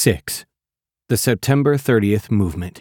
6. The September 30th Movement.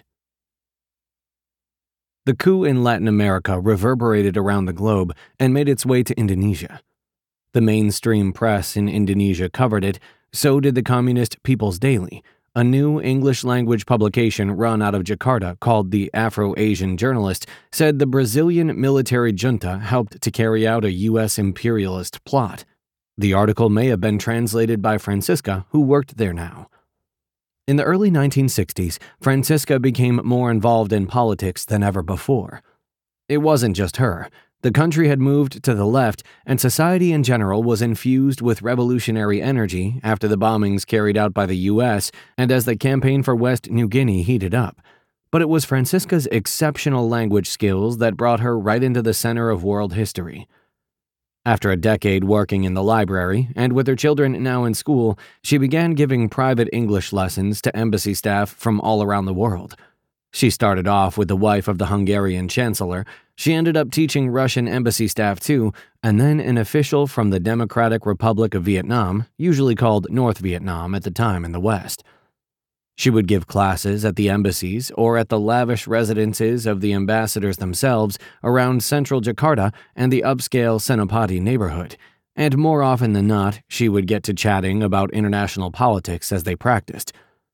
The coup in Latin America reverberated around the globe and made its way to Indonesia. The mainstream press in Indonesia covered it, so did the communist People's Daily, a new English-language publication run out of Jakarta called the Afro-Asian Journalist, said the Brazilian military junta helped to carry out a U.S. imperialist plot. The article may have been translated by Francisca, who worked there now. In the early 1960s, Francisca became more involved in politics than ever before. It wasn't just her. The country had moved to the left, and society in general was infused with revolutionary energy after the bombings carried out by the U.S. and as the campaign for West New Guinea heated up. But it was Francisca's exceptional language skills that brought her right into the center of world history. After a decade working in the library, and with her children now in school, she began giving private English lessons to embassy staff from all around the world. She started off with the wife of the Hungarian chancellor. She ended up teaching Russian embassy staff too, and then an official from the Democratic Republic of Vietnam, usually called North Vietnam at the time in the West. She would give classes at the embassies or at the lavish residences of the ambassadors themselves around central Jakarta and the upscale Senopati neighborhood, and more often than not, she would get to chatting about international politics as they practiced.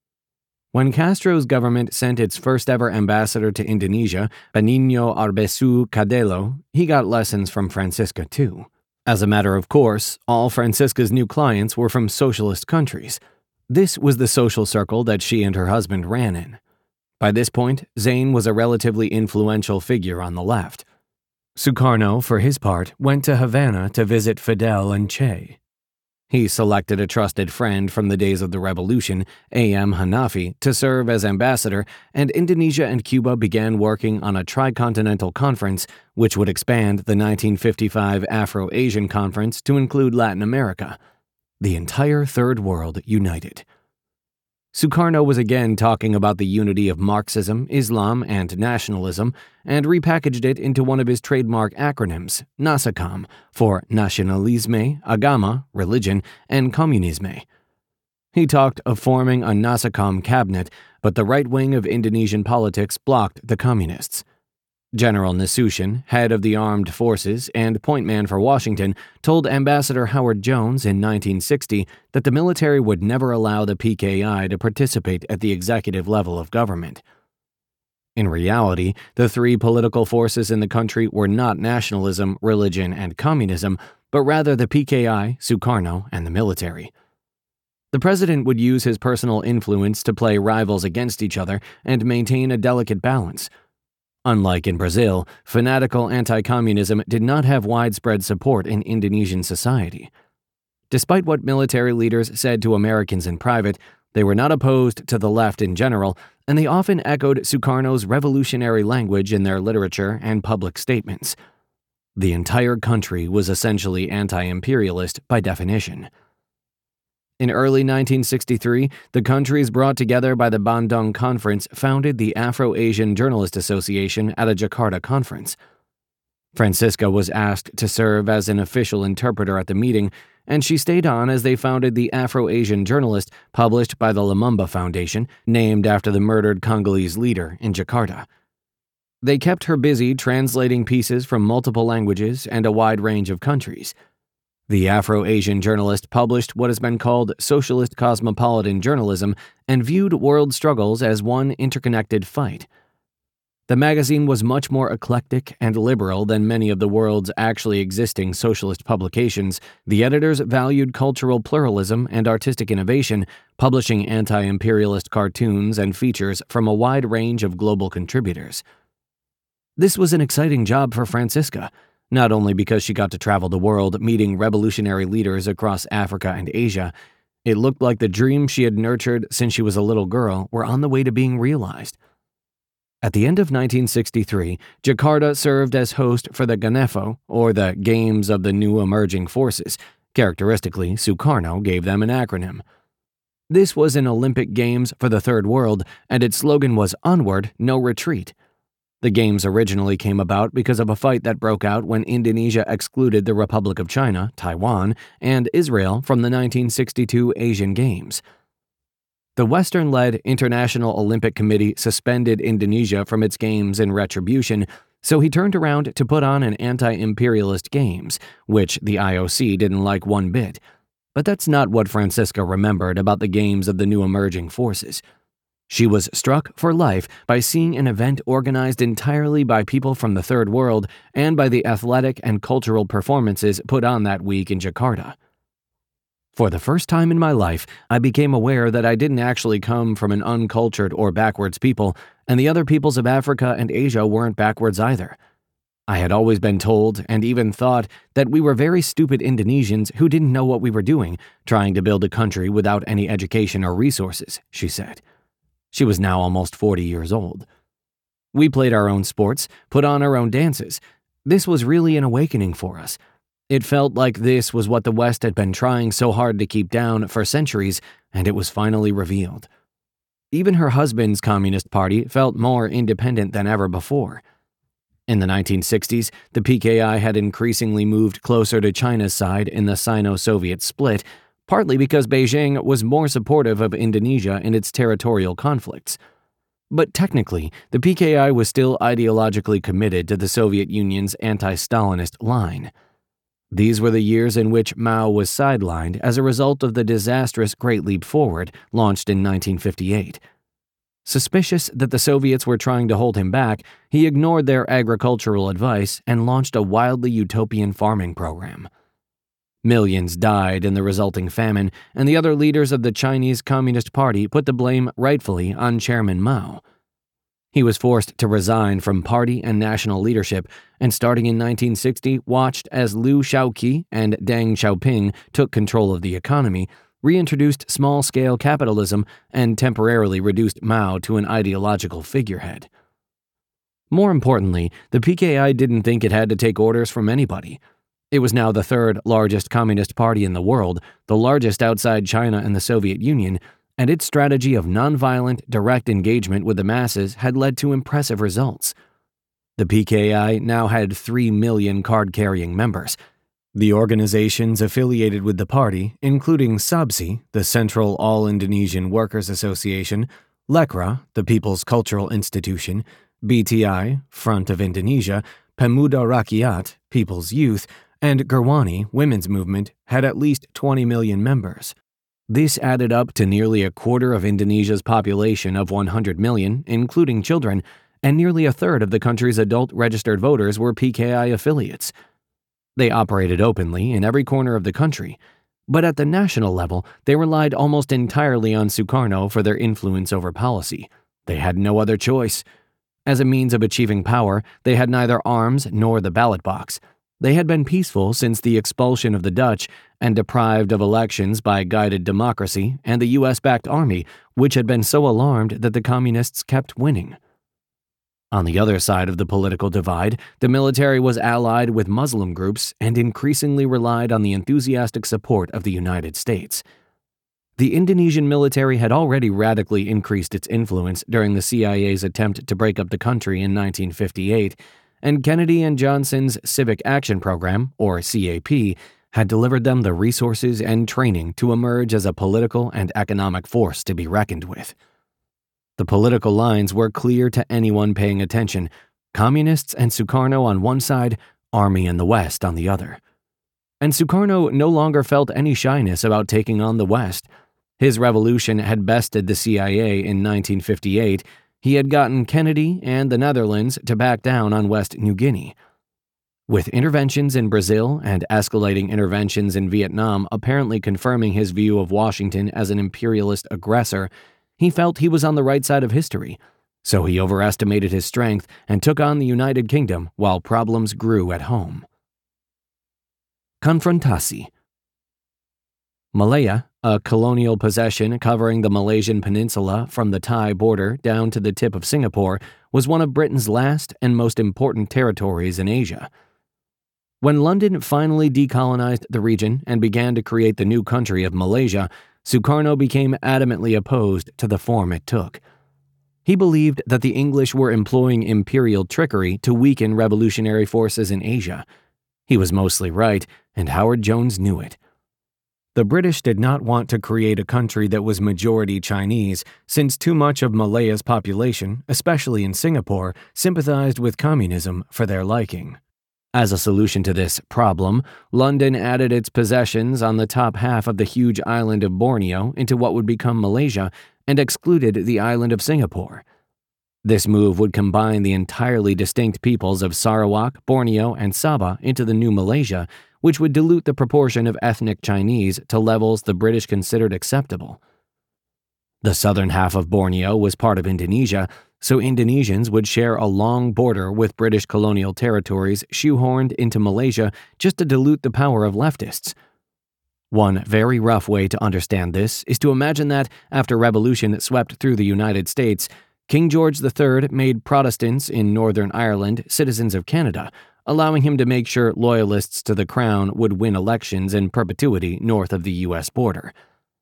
When Castro's government sent its first-ever ambassador to Indonesia, Benigno Arbizu Cadelo, he got lessons from Francisca too. As a matter of course, all Francisca's new clients were from socialist countries. This was the social circle that she and her husband ran in. By this point, Zane was a relatively influential figure on the left. Sukarno, for his part, went to Havana to visit Fidel and Che. He selected a trusted friend from the days of the revolution, A.M. Hanafi, to serve as ambassador, and Indonesia and Cuba began working on a tricontinental conference which would expand the 1955 Afro-Asian Conference to include Latin America. The entire Third World united. Sukarno was again talking about the unity of Marxism, Islam, and nationalism, and repackaged it into one of his trademark acronyms, NASACOM, for Nasionalisme, Agama, Religion, and Komunisme. He talked of forming a NASACOM cabinet, but the right wing of Indonesian politics blocked the communists. General Nasution, head of the armed forces and point man for Washington, told Ambassador Howard Jones in 1960 that the military would never allow the PKI to participate at the executive level of government. In reality, the three political forces in the country were not nationalism, religion, and communism, but rather the PKI, Sukarno, and the military. The president would use his personal influence to play rivals against each other and maintain a delicate balance. Unlike in Brazil, fanatical anti-communism did not have widespread support in Indonesian society. Despite what military leaders said to Americans in private, they were not opposed to the left in general, and they often echoed Sukarno's revolutionary language in their literature and public statements. The entire country was essentially anti-imperialist by definition. In early 1963, the countries brought together by the Bandung Conference founded the Afro-Asian Journalist Association at a Jakarta conference. Francisca was asked to serve as an official interpreter at the meeting, and she stayed on as they founded the Afro-Asian Journalist, published by the Lumumba Foundation, named after the murdered Congolese leader in Jakarta. They kept her busy translating pieces from multiple languages and a wide range of countries. The Afro-Asian Journalist published what has been called socialist cosmopolitan journalism and viewed world struggles as one interconnected fight. The magazine was much more eclectic and liberal than many of the world's actually existing socialist publications. The editors valued cultural pluralism and artistic innovation, publishing anti-imperialist cartoons and features from a wide range of global contributors. This was an exciting job for Francisca, not only because she got to travel the world meeting revolutionary leaders across Africa and Asia. It looked like the dreams she had nurtured since she was a little girl were on the way to being realized. At the end of 1963, Jakarta served as host for the GANEFO, or the Games of the New Emerging Forces. Characteristically, Sukarno gave them an acronym. This was an Olympic Games for the Third World, and its slogan was "Onward, No Retreat." The games originally came about because of a fight that broke out when Indonesia excluded the Republic of China, Taiwan, and Israel from the 1962 Asian Games. The Western-led International Olympic Committee suspended Indonesia from its games in retribution, so he turned around to put on an anti-imperialist games, which the IOC didn't like one bit. But that's not what Francisca remembered about the games of the new emerging forces. She was struck for life by seeing an event organized entirely by people from the Third World and by the athletic and cultural performances put on that week in Jakarta. For the first time in my life, I became aware that I didn't actually come from an uncultured or backwards people, and the other peoples of Africa and Asia weren't backwards either. I had always been told, and even thought, that we were very stupid Indonesians who didn't know what we were doing, trying to build a country without any education or resources, she said. She was now almost 40 years old. We played our own sports, put on our own dances. This was really an awakening for us. It felt like this was what the West had been trying so hard to keep down for centuries, and it was finally revealed. Even her husband's Communist Party felt more independent than ever before. In the 1960s, the PKI had increasingly moved closer to China's side in the Sino-Soviet split, partly because Beijing was more supportive of Indonesia in its territorial conflicts. But technically, the PKI was still ideologically committed to the Soviet Union's anti-Stalinist line. These were the years in which Mao was sidelined as a result of the disastrous Great Leap Forward launched in 1958. Suspicious that the Soviets were trying to hold him back, he ignored their agricultural advice and launched a wildly utopian farming program. Millions died in the resulting famine, and the other leaders of the Chinese Communist Party put the blame rightfully on Chairman Mao. He was forced to resign from party and national leadership, and starting in 1960 watched as Liu Shaoqi and Deng Xiaoping took control of the economy, reintroduced small-scale capitalism, and temporarily reduced Mao to an ideological figurehead. More importantly, the PKI didn't think it had to take orders from anybody. It was now the third largest communist party in the world, the largest outside China and the Soviet Union, and its strategy of nonviolent, direct engagement with the masses had led to impressive results. The PKI now had 3 million card-carrying members. The organizations affiliated with the party, including SABSI, the Central All-Indonesian Workers Association, Lekra, the People's Cultural Institution, BTI, Front of Indonesia, Pemuda Rakyat, People's Youth, and Gerwani, Women's Movement, had at least 20 million members. This added up to nearly a quarter of Indonesia's population of 100 million, including children, and nearly a third of the country's adult registered voters were PKI affiliates. They operated openly in every corner of the country, but at the national level, they relied almost entirely on Sukarno for their influence over policy. They had no other choice. As a means of achieving power, they had neither arms nor the ballot box. They had been peaceful since the expulsion of the Dutch and deprived of elections by guided democracy and the US-backed army, which had been so alarmed that the communists kept winning. On the other side of the political divide, the military was allied with Muslim groups and increasingly relied on the enthusiastic support of the United States. The Indonesian military had already radically increased its influence during the CIA's attempt to break up the country in 1958, and Kennedy and Johnson's Civic Action Program, or CAP, had delivered them the resources and training to emerge as a political and economic force to be reckoned with. The political lines were clear to anyone paying attention: communists and Sukarno on one side, army in the West on the other. And Sukarno no longer felt any shyness about taking on the West. His revolution had bested the CIA in 1958. He had gotten Kennedy and the Netherlands to back down on West New Guinea. With interventions in Brazil and escalating interventions in Vietnam apparently confirming his view of Washington as an imperialist aggressor, he felt he was on the right side of history, so he overestimated his strength and took on the United Kingdom while problems grew at home. Konfrontasi. Malaya, a colonial possession covering the Malaysian peninsula from the Thai border down to the tip of Singapore, was one of Britain's last and most important territories in Asia. When London finally decolonized the region and began to create the new country of Malaysia, Sukarno became adamantly opposed to the form it took. He believed that the English were employing imperial trickery to weaken revolutionary forces in Asia. He was mostly right, and Howard Jones knew it. The British did not want to create a country that was majority Chinese, since too much of Malaya's population, especially in Singapore, sympathized with communism for their liking. As a solution to this problem, London added its possessions on the top half of the huge island of Borneo into what would become Malaysia and excluded the island of Singapore. This move would combine the entirely distinct peoples of Sarawak, Borneo, and Sabah into the new Malaysia, which would dilute the proportion of ethnic Chinese to levels the British considered acceptable. The southern half of Borneo was part of Indonesia, so Indonesians would share a long border with British colonial territories shoehorned into Malaysia just to dilute the power of leftists. One very rough way to understand this is to imagine that, after revolution swept through the United States, King George III made Protestants in Northern Ireland citizens of Canada, allowing him to make sure loyalists to the crown would win elections in perpetuity north of the U.S. border.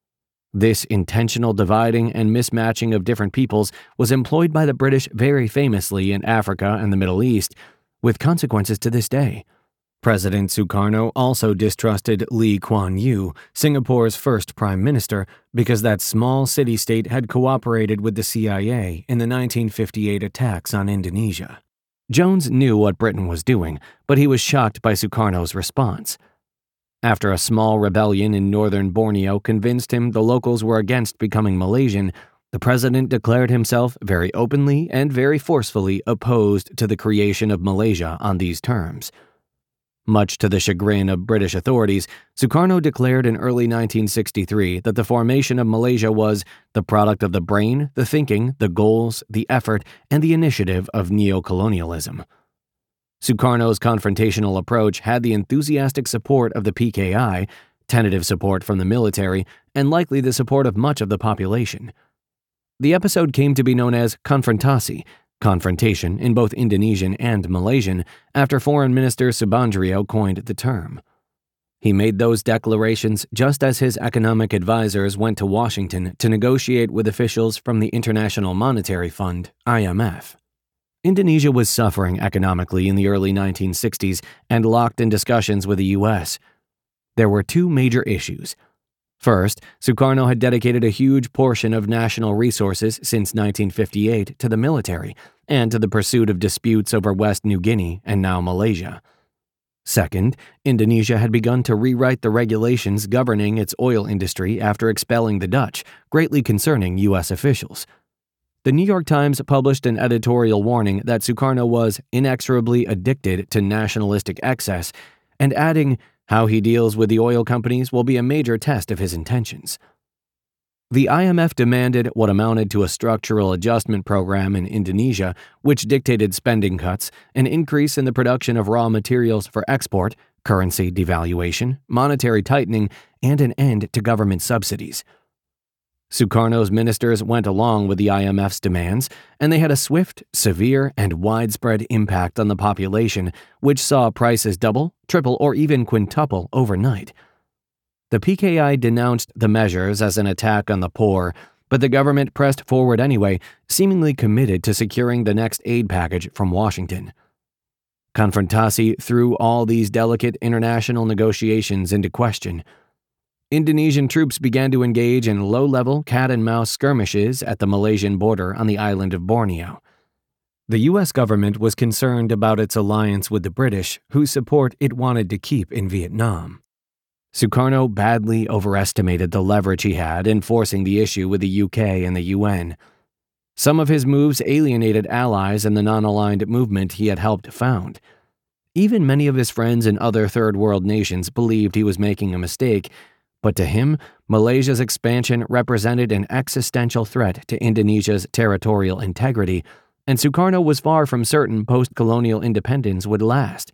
This intentional dividing and mismatching of different peoples was employed by the British very famously in Africa and the Middle East, with consequences to this day. President Sukarno also distrusted Lee Kuan Yew, Singapore's first prime minister, because that small city-state had cooperated with the CIA in the 1958 attacks on Indonesia. Jones knew what Britain was doing, but he was shocked by Sukarno's response. After a small rebellion in northern Borneo convinced him the locals were against becoming Malaysian, the president declared himself very openly and very forcefully opposed to the creation of Malaysia on these terms. Much to the chagrin of British authorities, Sukarno declared in early 1963 that the formation of Malaysia was the product of the brain, the thinking, the goals, the effort, and the initiative of neocolonialism. Sukarno's confrontational approach had the enthusiastic support of the PKI, tentative support from the military, and likely the support of much of the population. The episode came to be known as Konfrontasi, confrontation in both Indonesian and Malaysian, after Foreign Minister Subandrio coined the term. He made those declarations just as his economic advisors went to Washington to negotiate with officials from the International Monetary Fund, IMF. Indonesia was suffering economically in the early 1960s and locked in discussions with the U.S. There were two major issues. First, Sukarno had dedicated a huge portion of national resources since 1958 to the military and to the pursuit of disputes over West New Guinea and now Malaysia. Second, Indonesia had begun to rewrite the regulations governing its oil industry after expelling the Dutch, greatly concerning U.S. officials. The New York Times published an editorial warning that Sukarno was inexorably addicted to nationalistic excess, and adding, "How he deals with the oil companies will be a major test of his intentions." The IMF demanded what amounted to a structural adjustment program in Indonesia, which dictated spending cuts, an increase in the production of raw materials for export, currency devaluation, monetary tightening, and an end to government subsidies. Sukarno's ministers went along with the IMF's demands, and they had a swift, severe, and widespread impact on the population, which saw prices double, triple, or even quintuple overnight. The PKI denounced the measures as an attack on the poor, but the government pressed forward anyway, seemingly committed to securing the next aid package from Washington. Konfrontasi threw all these delicate international negotiations into question. Indonesian troops began to engage in low-level cat-and-mouse skirmishes at the Malaysian border on the island of Borneo. The U.S. government was concerned about its alliance with the British, whose support it wanted to keep in Vietnam. Sukarno badly overestimated the leverage he had in forcing the issue with the UK and the UN. Some of his moves alienated allies in the non-aligned movement he had helped found. Even many of his friends in other third-world nations believed he was making a mistake, but to him, Malaysia's expansion represented an existential threat to Indonesia's territorial integrity, and Sukarno was far from certain post-colonial independence would last.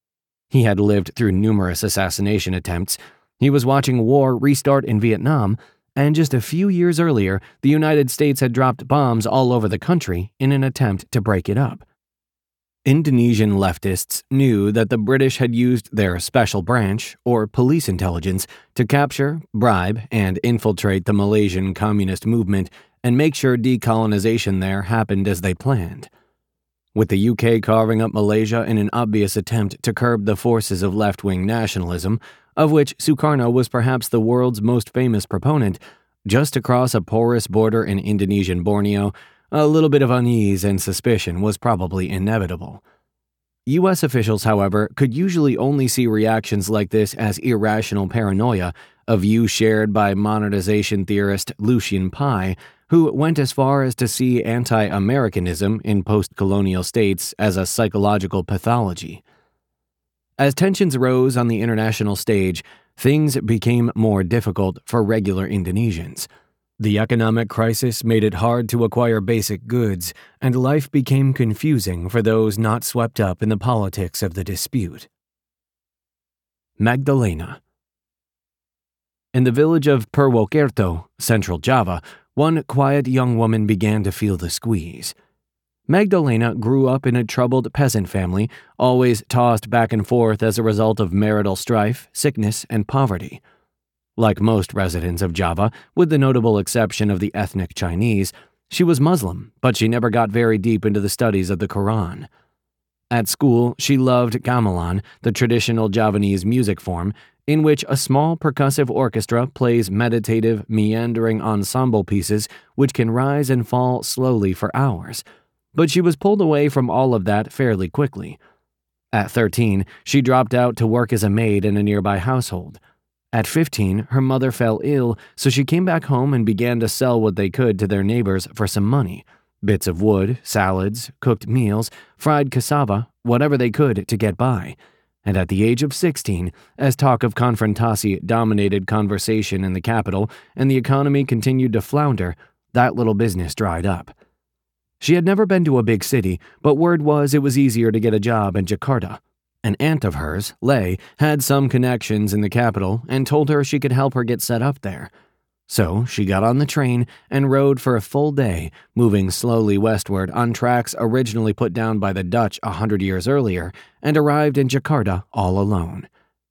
He had lived through numerous assassination attempts, he was watching war restart in Vietnam, and just a few years earlier, the United States had dropped bombs all over the country in an attempt to break it up. Indonesian leftists knew that the British had used their special branch, or police intelligence, to capture, bribe, and infiltrate the Malaysian communist movement and make sure decolonization there happened as they planned. With the UK carving up Malaysia in an obvious attempt to curb the forces of left-wing nationalism, of which Sukarno was perhaps the world's most famous proponent, just across a porous border in Indonesian Borneo, a little bit of unease and suspicion was probably inevitable. U.S. officials, however, could usually only see reactions like this as irrational paranoia, a view shared by monetization theorist Lucian Pye, who went as far as to see anti-Americanism in post-colonial states as a psychological pathology. As tensions rose on the international stage, things became more difficult for regular Indonesians. The economic crisis made it hard to acquire basic goods, and life became confusing for those not swept up in the politics of the dispute. Magdalena. In the village of Purwokerto, central Java, one quiet young woman began to feel the squeeze. Magdalena grew up in a troubled peasant family, always tossed back and forth as a result of marital strife, sickness, and poverty. Like most residents of Java, with the notable exception of the ethnic Chinese, she was Muslim, but she never got very deep into the studies of the Quran. At school, she loved gamelan, the traditional Javanese music form, in which a small percussive orchestra plays meditative, meandering ensemble pieces which can rise and fall slowly for hours. But she was pulled away from all of that fairly quickly. At 13, she dropped out to work as a maid in a nearby household. At 15, her mother fell ill, so she came back home and began to sell what they could to their neighbors for some money. Bits of wood, salads, cooked meals, fried cassava, whatever they could to get by. And at the age of 16, as talk of confrontasi dominated conversation in the capital and the economy continued to flounder, that little business dried up. She had never been to a big city, but word was it was easier to get a job in Jakarta. An aunt of hers, Lei, had some connections in the capital and told her she could help her get set up there. So she got on the train and rode for a full day, moving slowly westward on tracks originally put down by the Dutch 100 years earlier, and arrived in Jakarta all alone.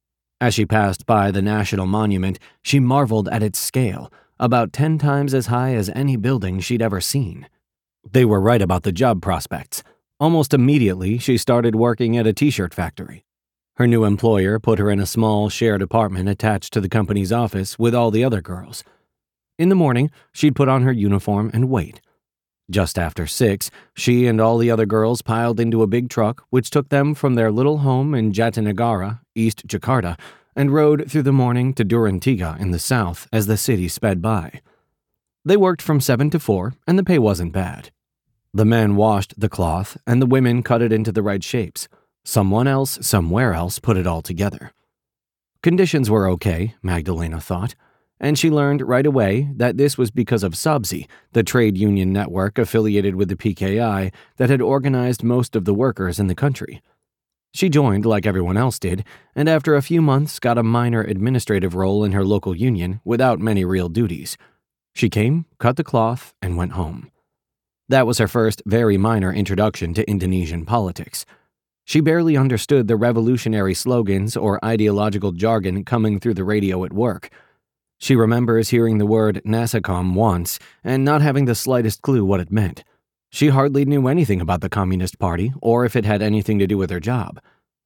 As she passed by the National Monument, she marveled at its scale, about 10 times as high as any building she'd ever seen. They were right about the job prospects. Almost immediately, she started working at a t-shirt factory. Her new employer put her in a small shared apartment attached to the company's office with all the other girls. In the morning, she'd put on her uniform and wait. Just after 6, she and all the other girls piled into a big truck which took them from their little home in Jatinegara, East Jakarta, and rode through the morning to Duren Tiga in the south as the city sped by. They worked from 7 to 4, and the pay wasn't bad. The men washed the cloth, and the women cut it into the right shapes. Someone else, somewhere else, put it all together. Conditions were okay, Magdalena thought, and she learned right away that this was because of SABSI, the trade union network affiliated with the PKI that had organized most of the workers in the country. She joined like everyone else did, and after a few months got a minor administrative role in her local union without many real duties. She came, cut the cloth, and went home. That was her first very minor introduction to Indonesian politics. She barely understood the revolutionary slogans or ideological jargon coming through the radio at work. She remembers hearing the word Nasacom once and not having the slightest clue what it meant. She hardly knew anything about the Communist Party or if it had anything to do with her job.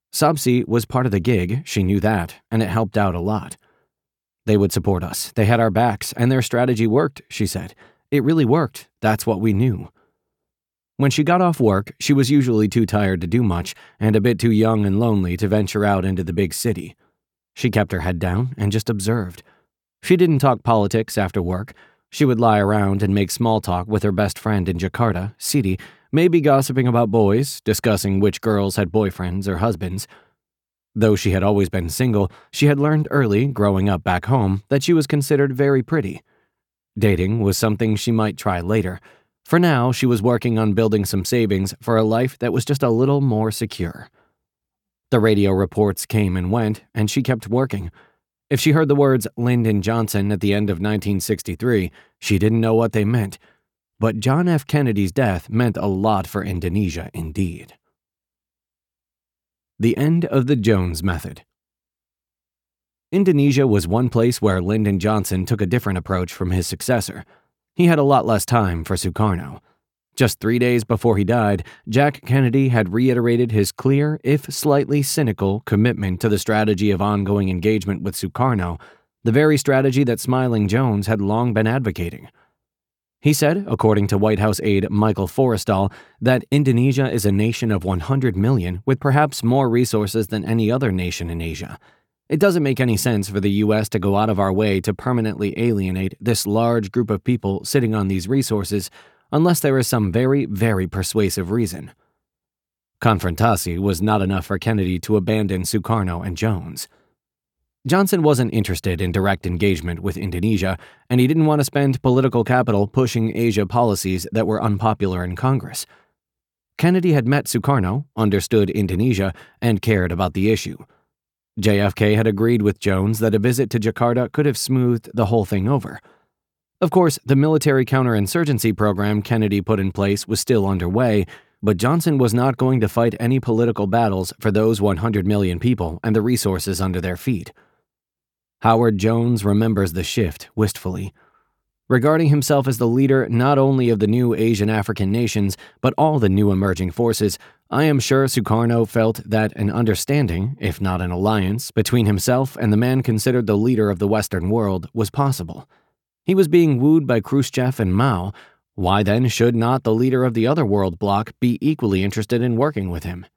SABSI was part of the gig, she knew that, and it helped out a lot. They would support us, they had our backs, and their strategy worked, she said. It really worked, that's what we knew. When she got off work, she was usually too tired to do much and a bit too young and lonely to venture out into the big city. She kept her head down and just observed. She didn't talk politics after work. She would lie around and make small talk with her best friend in Jakarta, Siti, maybe gossiping about boys, discussing which girls had boyfriends or husbands. Though she had always been single, she had learned early, growing up back home, that she was considered very pretty. Dating was something she might try later. For now, she was working on building some savings for a life that was just a little more secure. The radio reports came and went, and she kept working. If she heard the words Lyndon Johnson at the end of 1963, she didn't know what they meant. But John F. Kennedy's death meant a lot for Indonesia indeed. The end of the Jones method. Indonesia was one place where Lyndon Johnson took a different approach from his successor. He had a lot less time for Sukarno. Just 3 days before he died, Jack Kennedy had reiterated his clear, if slightly cynical, commitment to the strategy of ongoing engagement with Sukarno, the very strategy that Smiling Jones had long been advocating. He said, according to White House aide Michael Forrestal, that Indonesia is a nation of 100 million with perhaps more resources than any other nation in Asia. It doesn't make any sense for the U.S. to go out of our way to permanently alienate this large group of people sitting on these resources unless there is some very, very persuasive reason. Confrontasi was not enough for Kennedy to abandon Sukarno and Jones. Johnson wasn't interested in direct engagement with Indonesia, and he didn't want to spend political capital pushing Asia policies that were unpopular in Congress. Kennedy had met Sukarno, understood Indonesia, and cared about the issue. JFK had agreed with Jones that a visit to Jakarta could have smoothed the whole thing over. Of course, the military counterinsurgency program Kennedy put in place was still underway, but Johnson was not going to fight any political battles for those 100 million people and the resources under their feet. Howard Jones remembers the shift wistfully. Regarding himself as the leader not only of the new Asian African nations, but all the new emerging forces, I am sure Sukarno felt that an understanding, if not an alliance, between himself and the man considered the leader of the Western world was possible. He was being wooed by Khrushchev and Mao. Why then should not the leader of the other world bloc be equally interested in working with him?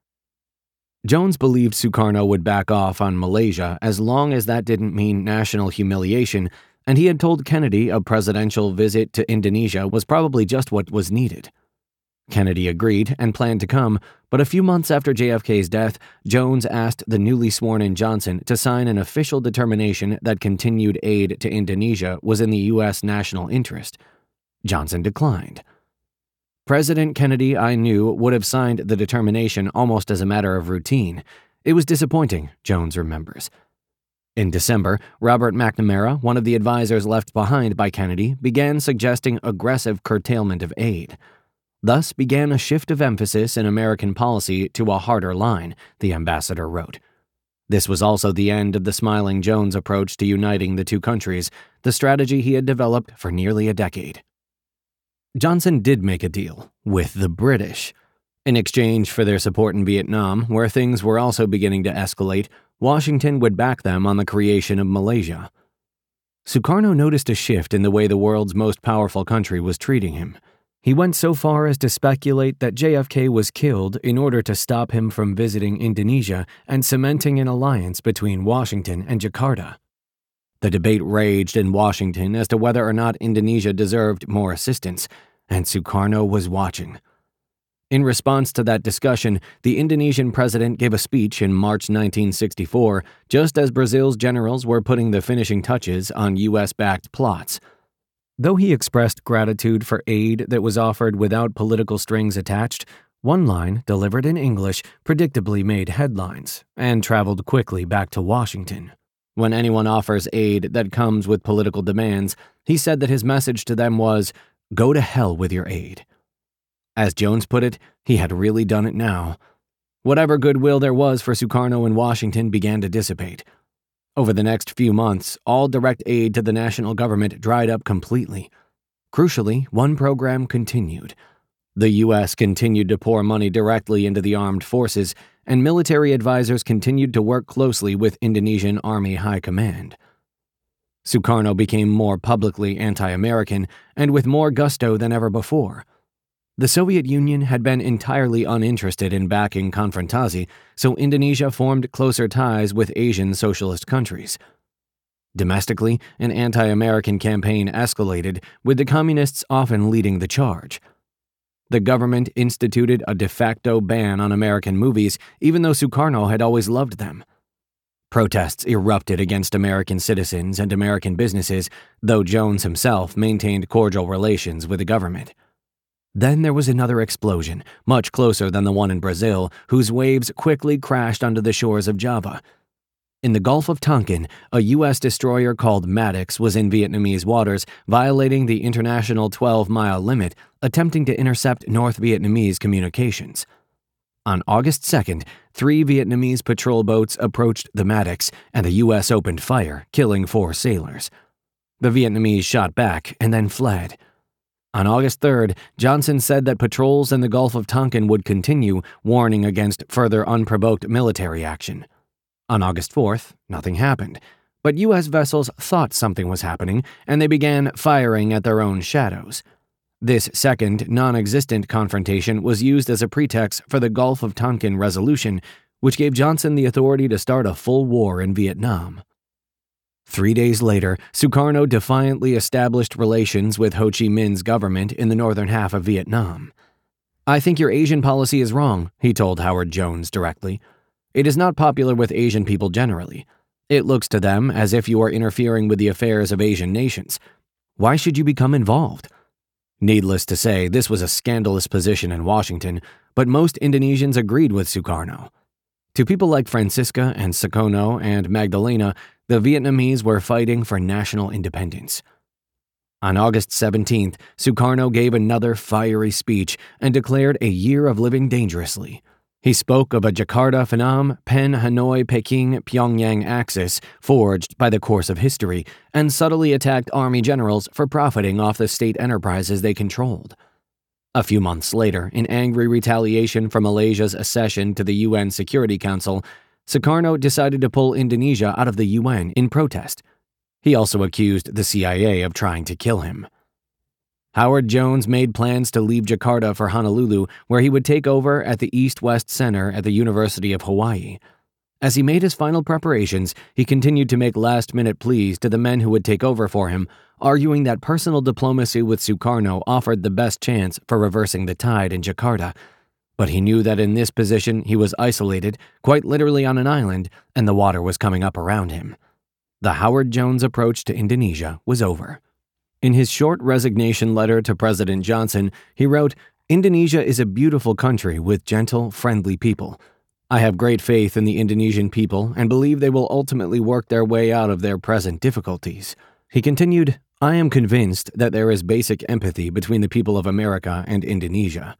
Jones believed Sukarno would back off on Malaysia as long as that didn't mean national humiliation, and he had told Kennedy a presidential visit to Indonesia was probably just what was needed. Kennedy agreed and planned to come, but a few months after JFK's death, Jones asked the newly sworn-in Johnson to sign an official determination that continued aid to Indonesia was in the U.S. national interest. Johnson declined. President Kennedy, I knew, would have signed the determination almost as a matter of routine. It was disappointing, Jones remembers. In December, Robert McNamara, one of the advisors left behind by Kennedy, began suggesting aggressive curtailment of aid. Thus began a shift of emphasis in American policy to a harder line, the ambassador wrote. This was also the end of the Smiling Jones approach to uniting the two countries, the strategy he had developed for nearly a decade. Johnson did make a deal with the British. In exchange for their support in Vietnam, where things were also beginning to escalate, Washington would back them on the creation of Malaysia. Sukarno noticed a shift in the way the world's most powerful country was treating him. He went so far as to speculate that JFK was killed in order to stop him from visiting Indonesia and cementing an alliance between Washington and Jakarta. The debate raged in Washington as to whether or not Indonesia deserved more assistance, and Sukarno was watching. In response to that discussion, the Indonesian president gave a speech in March 1964, just as Brazil's generals were putting the finishing touches on U.S.-backed plots. Though he expressed gratitude for aid that was offered without political strings attached, one line, delivered in English, predictably made headlines and traveled quickly back to Washington. When anyone offers aid that comes with political demands, he said that his message to them was, "Go to hell with your aid." As Jones put it, he had really done it now. Whatever goodwill there was for Sukarno in Washington began to dissipate. Over the next few months, all direct aid to the national government dried up completely. Crucially, one program continued. The U.S. continued to pour money directly into the armed forces, and military advisors continued to work closely with Indonesian Army High Command. Sukarno became more publicly anti-American, and with more gusto than ever before. The Soviet Union had been entirely uninterested in backing Konfrontasi, so Indonesia formed closer ties with Asian socialist countries. Domestically, an anti-American campaign escalated, with the communists often leading the charge. The government instituted a de facto ban on American movies, even though Sukarno had always loved them. Protests erupted against American citizens and American businesses, though Jones himself maintained cordial relations with the government. Then there was another explosion, much closer than the one in Brazil, whose waves quickly crashed onto the shores of Java. In the Gulf of Tonkin, a U.S. destroyer called Maddox was in Vietnamese waters, violating the international 12-mile limit, attempting to intercept North Vietnamese communications. On August 2nd, 3 Vietnamese patrol boats approached the Maddox, and the U.S. opened fire, killing 4 sailors. The Vietnamese shot back and then fled. On August 3rd, Johnson said that patrols in the Gulf of Tonkin would continue, warning against further unprovoked military action. On August 4th, nothing happened, but U.S. vessels thought something was happening, and they began firing at their own shadows. This second, non-existent confrontation was used as a pretext for the Gulf of Tonkin Resolution, which gave Johnson the authority to start a full war in Vietnam. 3 days later, Sukarno defiantly established relations with Ho Chi Minh's government in the northern half of Vietnam. "I think your Asian policy is wrong," he told Howard Jones directly. "It is not popular with Asian people generally. It looks to them as if you are interfering with the affairs of Asian nations. Why should you become involved?" Needless to say, this was a scandalous position in Washington, but most Indonesians agreed with Sukarno. To people like Francisca and Sukarno and Magdalena, the Vietnamese were fighting for national independence. On August 17th, Sukarno gave another fiery speech and declared a year of living dangerously. He spoke of a Jakarta-Phnom Penh Hanoi Peking Pyongyang axis forged by the course of history and subtly attacked army generals for profiting off the state enterprises they controlled. A few months later, in angry retaliation for Malaysia's accession to the UN Security Council, Sukarno decided to pull Indonesia out of the UN in protest. He also accused the CIA of trying to kill him. Howard Jones made plans to leave Jakarta for Honolulu, where he would take over at the East-West Center at the University of Hawaii. As he made his final preparations, he continued to make last-minute pleas to the men who would take over for him, arguing that personal diplomacy with Sukarno offered the best chance for reversing the tide in Jakarta. But he knew that in this position he was isolated, quite literally on an island, and the water was coming up around him. The Howard Jones approach to Indonesia was over. In his short resignation letter to President Johnson, he wrote, "Indonesia is a beautiful country with gentle, friendly people. I have great faith in the Indonesian people and believe they will ultimately work their way out of their present difficulties." He continued, "I am convinced that there is basic empathy between the people of America and Indonesia."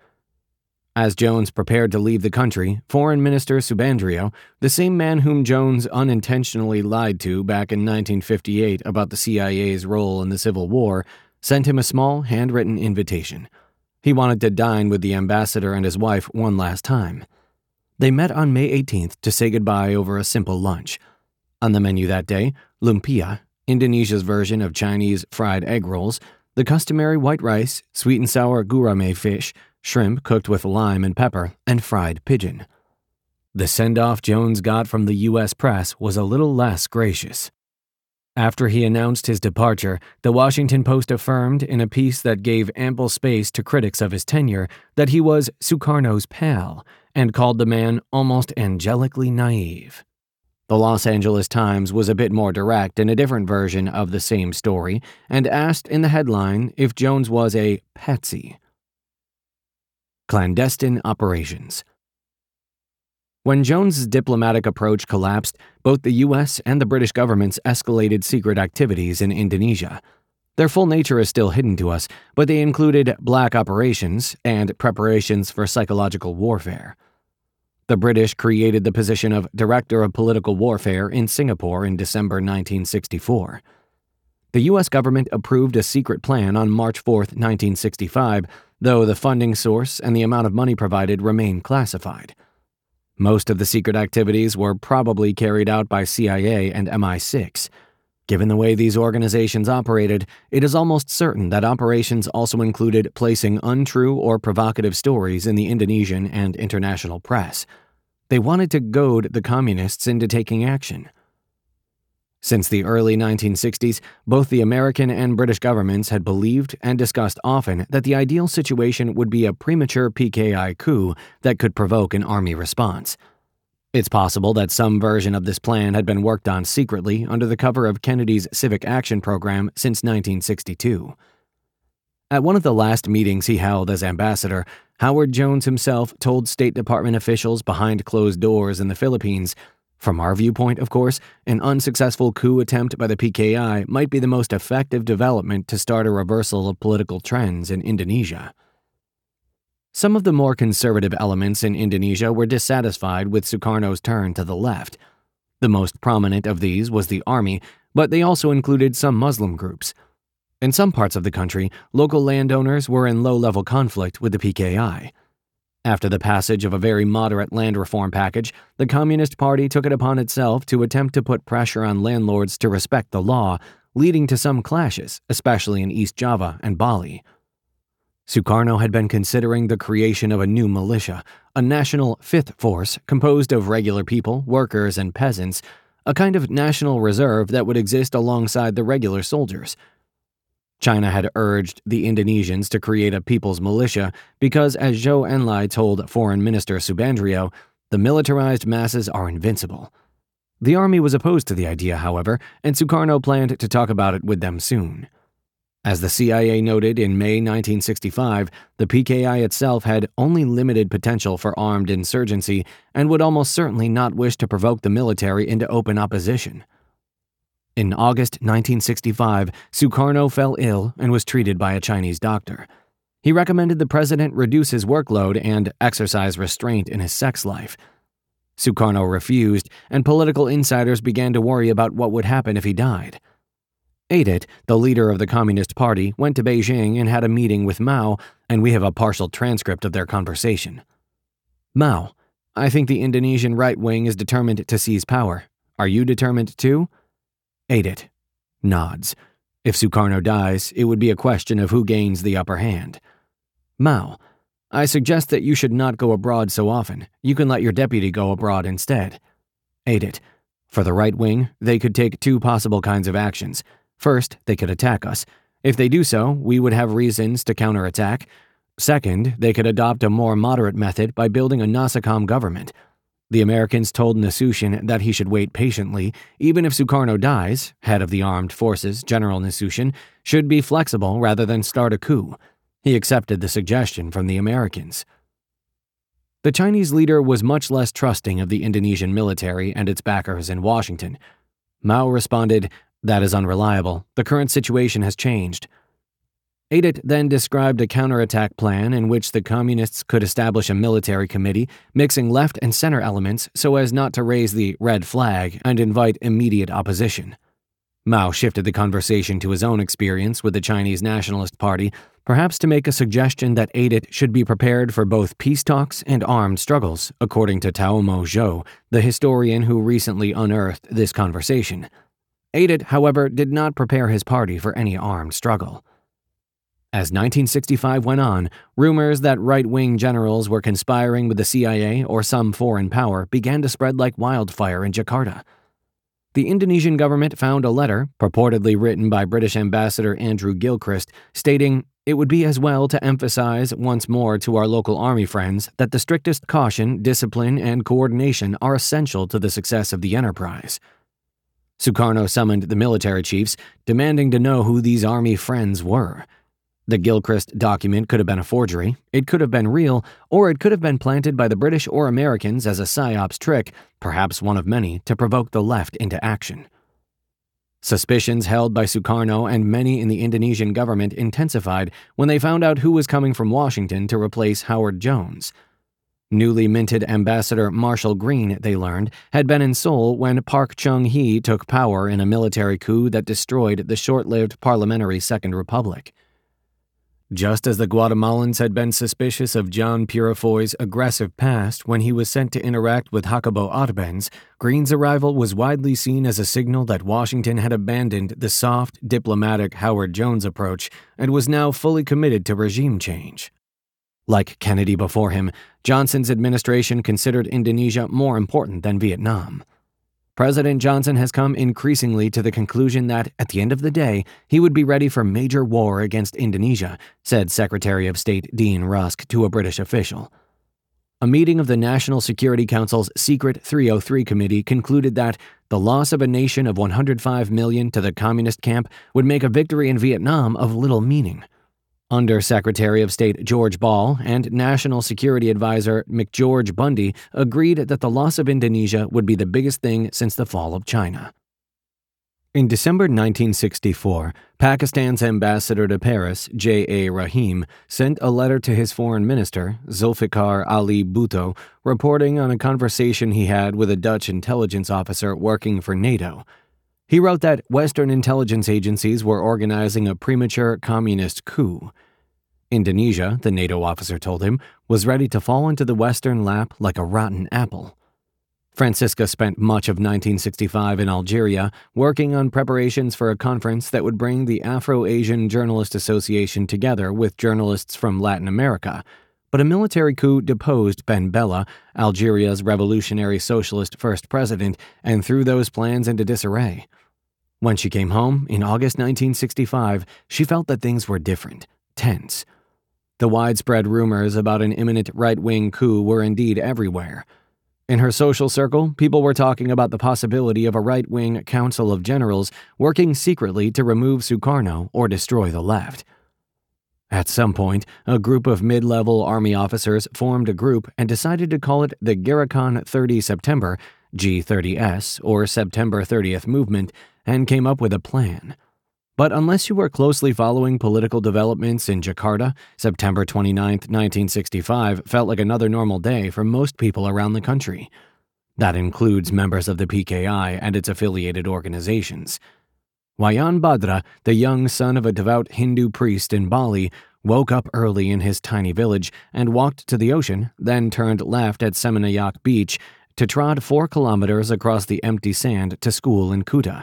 As Jones prepared to leave the country, Foreign Minister Subandrio, the same man whom Jones unintentionally lied to back in 1958 about the CIA's role in the Civil War, sent him a small, handwritten invitation. He wanted to dine with the ambassador and his wife one last time. They met on May 18th to say goodbye over a simple lunch. On the menu that day, lumpia, Indonesia's version of Chinese fried egg rolls, the customary white rice, sweet and sour gourmet fish, shrimp cooked with lime and pepper, and fried pigeon. The send-off Jones got from the U.S. press was a little less gracious. After he announced his departure, the Washington Post affirmed in a piece that gave ample space to critics of his tenure that he was Sukarno's pal and called the man almost angelically naive. The Los Angeles Times was a bit more direct in a different version of the same story and asked in the headline if Jones was a patsy. Clandestine operations. When Jones's diplomatic approach collapsed, both the U.S. and the British governments escalated secret activities in Indonesia. Their full nature is still hidden to us, but they included black operations and preparations for psychological warfare. The British created the position of Director of Political Warfare in Singapore in December 1964. The U.S. government approved a secret plan on March 4, 1965, though the funding source and the amount of money provided remain classified. Most of the secret activities were probably carried out by CIA and MI6. Given the way these organizations operated, it is almost certain that operations also included placing untrue or provocative stories in the Indonesian and international press. They wanted to goad the communists into taking action. Since the early 1960s, both the American and British governments had believed and discussed often that the ideal situation would be a premature PKI coup that could provoke an army response. It's possible that some version of this plan had been worked on secretly under the cover of Kennedy's Civic Action Program since 1962. At one of the last meetings he held as ambassador, Howard Jones himself told State Department officials behind closed doors in the Philippines, "From our viewpoint, of course, an unsuccessful coup attempt by the PKI might be the most effective development to start a reversal of political trends in Indonesia." Some of the more conservative elements in Indonesia were dissatisfied with Sukarno's turn to the left. The most prominent of these was the army, but they also included some Muslim groups. In some parts of the country, local landowners were in low-level conflict with the PKI. After the passage of a very moderate land reform package, the Communist Party took it upon itself to attempt to put pressure on landlords to respect the law, leading to some clashes, especially in East Java and Bali. Sukarno had been considering the creation of a new militia, a national fifth force composed of regular people, workers, and peasants, a kind of national reserve that would exist alongside the regular soldiers. China had urged the Indonesians to create a people's militia because, as Zhou Enlai told Foreign Minister Subandrio, the militarized masses are invincible. The army was opposed to the idea, however, and Sukarno planned to talk about it with them soon. As the CIA noted in May 1965, the PKI itself had only limited potential for armed insurgency and would almost certainly not wish to provoke the military into open opposition. In August 1965, Sukarno fell ill and was treated by a Chinese doctor. He recommended the president reduce his workload and exercise restraint in his sex life. Sukarno refused, and political insiders began to worry about what would happen if he died. Adet, the leader of the Communist Party, went to Beijing and had a meeting with Mao, and we have a partial transcript of their conversation. Mao, I think the Indonesian right wing is determined to seize power. Are you determined too? Adet nods. If Sukarno dies, it would be a question of who gains the upper hand. Mao, I suggest that you should not go abroad so often. You can let your deputy go abroad instead. Adet, for the right wing, they could take two possible kinds of actions. First, they could attack us. If they do so, we would have reasons to counterattack. Second, they could adopt a more moderate method by building a Nasacom government. The Americans told Nasution that he should wait patiently. Even if Sukarno dies, head of the armed forces, General Nasution, should be flexible rather than start a coup. He accepted the suggestion from the Americans. The Chinese leader was much less trusting of the Indonesian military and its backers in Washington. Mao responded, "That is unreliable. The current situation has changed." Adet then described a counterattack plan in which the communists could establish a military committee, mixing left and center elements so as not to raise the red flag and invite immediate opposition. Mao shifted the conversation to his own experience with the Chinese Nationalist Party, perhaps to make a suggestion that Adet should be prepared for both peace talks and armed struggles, according to Taomo Zhou, the historian who recently unearthed this conversation. Adet, however, did not prepare his party for any armed struggle. As 1965 went on, rumors that right-wing generals were conspiring with the CIA or some foreign power began to spread like wildfire in Jakarta. The Indonesian government found a letter, purportedly written by British Ambassador Andrew Gilchrist, stating, "It would be as well to emphasize once more to our local army friends that the strictest caution, discipline, and coordination are essential to the success of the enterprise." Sukarno summoned the military chiefs, demanding to know who these army friends were. The Gilchrist document could have been a forgery, it could have been real, or it could have been planted by the British or Americans as a psyops trick, perhaps one of many, to provoke the left into action. Suspicions held by Sukarno and many in the Indonesian government intensified when they found out who was coming from Washington to replace Howard Jones. Newly minted Ambassador Marshall Green, they learned, had been in Seoul when Park Chung-hee took power in a military coup that destroyed the short-lived parliamentary Second Republic. Just as the Guatemalans had been suspicious of John Purifoy's aggressive past when he was sent to interact with Jacobo Arbenz, Green's arrival was widely seen as a signal that Washington had abandoned the soft, diplomatic Howard Jones approach and was now fully committed to regime change. Like Kennedy before him, Johnson's administration considered Indonesia more important than Vietnam. President Johnson has come increasingly to the conclusion that, at the end of the day, he would be ready for major war against Indonesia, said Secretary of State Dean Rusk to a British official. A meeting of the National Security Council's Secret 303 Committee concluded that the loss of a nation of 105 million to the communist camp would make a victory in Vietnam of little meaning. Under Secretary of State George Ball and National Security Advisor McGeorge Bundy agreed that the loss of Indonesia would be the biggest thing since the fall of China. In December 1964, Pakistan's ambassador to Paris, J.A. Rahim, sent a letter to his foreign minister, Zulfikar Ali Bhutto, reporting on a conversation he had with a Dutch intelligence officer working for NATO. He wrote that Western intelligence agencies were organizing a premature communist coup. Indonesia, the NATO officer told him, was ready to fall into the Western lap like a rotten apple. Francisca spent much of 1965 in Algeria working on preparations for a conference that would bring the Afro-Asian Journalist Association together with journalists from Latin America, but a military coup deposed Ben Bella, Algeria's revolutionary socialist first president, and threw those plans into disarray. When she came home in August 1965, she felt that things were different, tense. The widespread rumors about an imminent right-wing coup were indeed everywhere. In her social circle, people were talking about the possibility of a right-wing council of generals working secretly to remove Sukarno or destroy the left. At some point, a group of mid-level army officers formed a group and decided to call it the Gerakan 30 September, G30S, or September 30th Movement, and came up with a plan. But unless you were closely following political developments in Jakarta, September 29, 1965 felt like another normal day for most people around the country. That includes members of the PKI and its affiliated organizations. Wayan Badra, the young son of a devout Hindu priest in Bali, woke up early in his tiny village and walked to the ocean, then turned left at Seminayak Beach to trot 4 kilometers across the empty sand to school in Kuta.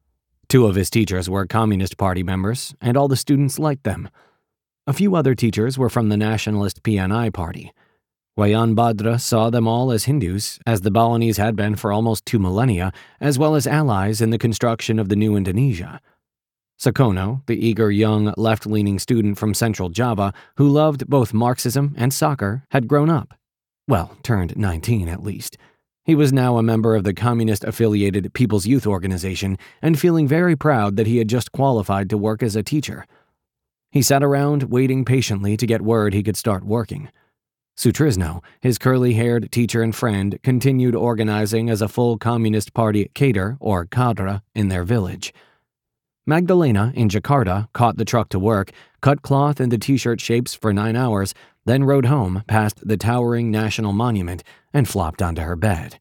2 of his teachers were Communist Party members, and all the students liked them. A few other teachers were from the nationalist PNI party. Wayan Badra saw them all as Hindus, as the Balinese had been for almost 2 millennia, as well as allies in the construction of the new Indonesia. Sukarno, the eager young left-leaning student from Central Java who loved both Marxism and soccer, had grown up. Well, turned 19 at least. He was now a member of the communist-affiliated People's Youth Organization and feeling very proud that he had just qualified to work as a teacher. He sat around waiting patiently to get word he could start working. Sutrisno, his curly-haired teacher and friend, continued organizing as a full Communist Party cadre, or cadre, in their village. Magdalena, in Jakarta, caught the truck to work, cut cloth into t-shirt shapes for 9 hours, then rode home past the towering national monument and flopped onto her bed.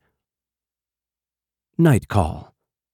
Night call.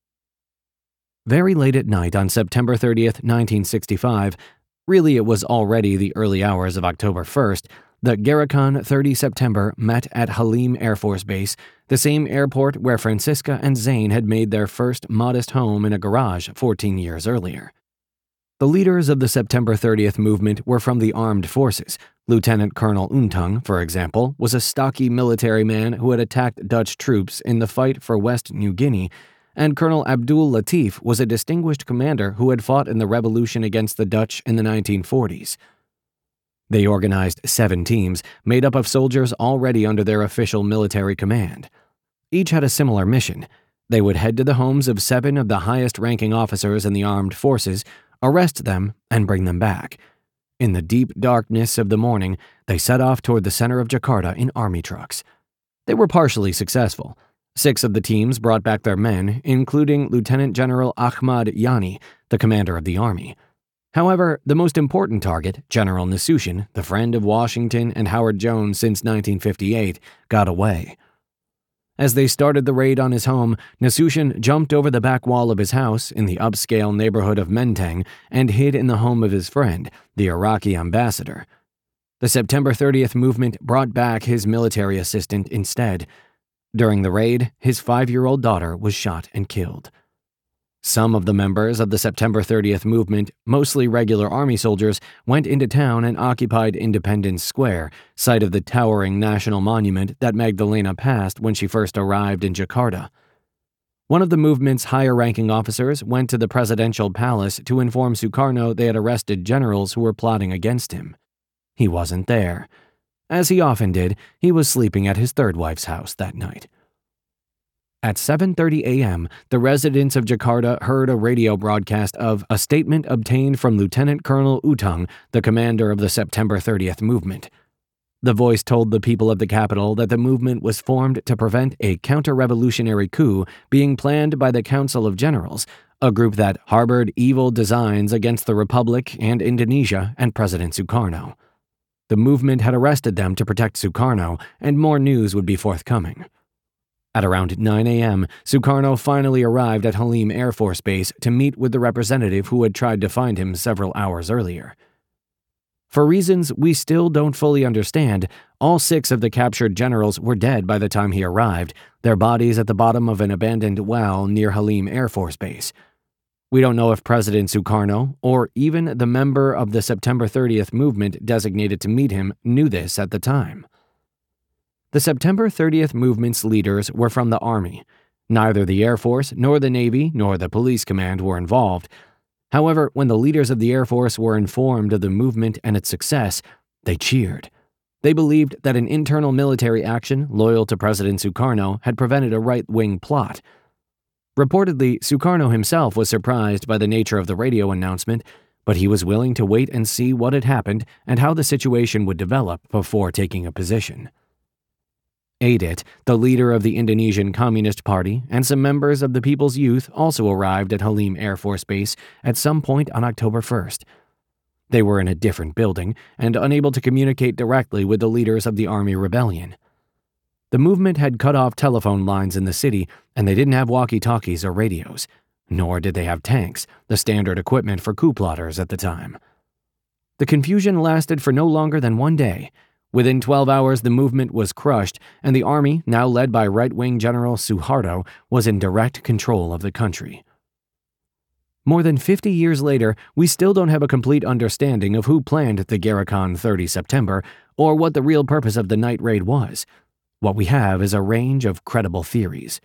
Very late at night on September 30th, 1965, really it was already the early hours of October 1st, the Gerakan 30 September met at Halim Air Force Base, the same airport where Francisca and Zane had made their first modest home in a garage 14 years earlier. The leaders of the September 30th movement were from the armed forces. Lieutenant Colonel Untung, for example, was a stocky military man who had attacked Dutch troops in the fight for West New Guinea, and Colonel Abdul Latif was a distinguished commander who had fought in the revolution against the Dutch in the 1940s. They organized 7 teams, made up of soldiers already under their official military command. Each had a similar mission. They would head to the homes of 7 of the highest-ranking officers in the armed forces, arrest them, and bring them back. In the deep darkness of the morning, they set off toward the center of Jakarta in army trucks. They were partially successful. 6 of the teams brought back their men, including Lieutenant General Ahmad Yani, the commander of the army. However, the most important target, General Nasution, the friend of Washington and Howard Jones since 1958, got away. As they started the raid on his home, Nasution jumped over the back wall of his house in the upscale neighborhood of Menteng and hid in the home of his friend, the Iraqi ambassador. The September 30th movement brought back his military assistant instead. During the raid, his 5-year-old daughter was shot and killed. Some of the members of the September 30th movement, mostly regular army soldiers, went into town and occupied Independence Square, site of the towering national monument that Magdalena passed when she first arrived in Jakarta. One of the movement's higher-ranking officers went to the presidential palace to inform Sukarno they had arrested generals who were plotting against him. He wasn't there. As he often did, he was sleeping at his third wife's house that night. At 7:30 a.m., the residents of Jakarta heard a radio broadcast of a statement obtained from Lieutenant Colonel Untung, the commander of the September 30th movement. The voice told the people of the capital that the movement was formed to prevent a counter-revolutionary coup being planned by the Council of Generals, a group that harbored evil designs against the Republic and Indonesia and President Sukarno. The movement had arrested them to protect Sukarno, and more news would be forthcoming. At around 9 a.m., Sukarno finally arrived at Halim Air Force Base to meet with the representative who had tried to find him several hours earlier. For reasons we still don't fully understand, all 6 of the captured generals were dead by the time he arrived, their bodies at the bottom of an abandoned well near Halim Air Force Base. We don't know if President Sukarno, or even the member of the September 30th movement designated to meet him, knew this at the time. The September 30th movement's leaders were from the Army. Neither the Air Force, nor the Navy, nor the Police Command were involved. However, when the leaders of the Air Force were informed of the movement and its success, they cheered. They believed that an internal military action loyal to President Sukarno had prevented a right-wing plot. Reportedly, Sukarno himself was surprised by the nature of the radio announcement, but he was willing to wait and see what had happened and how the situation would develop before taking a position. Adit, the leader of the Indonesian Communist Party, and some members of the People's Youth also arrived at Halim Air Force Base at some point on October 1st. They were in a different building and unable to communicate directly with the leaders of the Army Rebellion. The movement had cut off telephone lines in the city, and they didn't have walkie-talkies or radios, nor did they have tanks, the standard equipment for coup plotters at the time. The confusion lasted for no longer than 1 day. Within 12 hours, the movement was crushed, and the army, now led by right-wing General Suharto, was in direct control of the country. More than 50 years later, we still don't have a complete understanding of who planned the Gerakan 30 September or what the real purpose of the night raid was. What we have is a range of credible theories.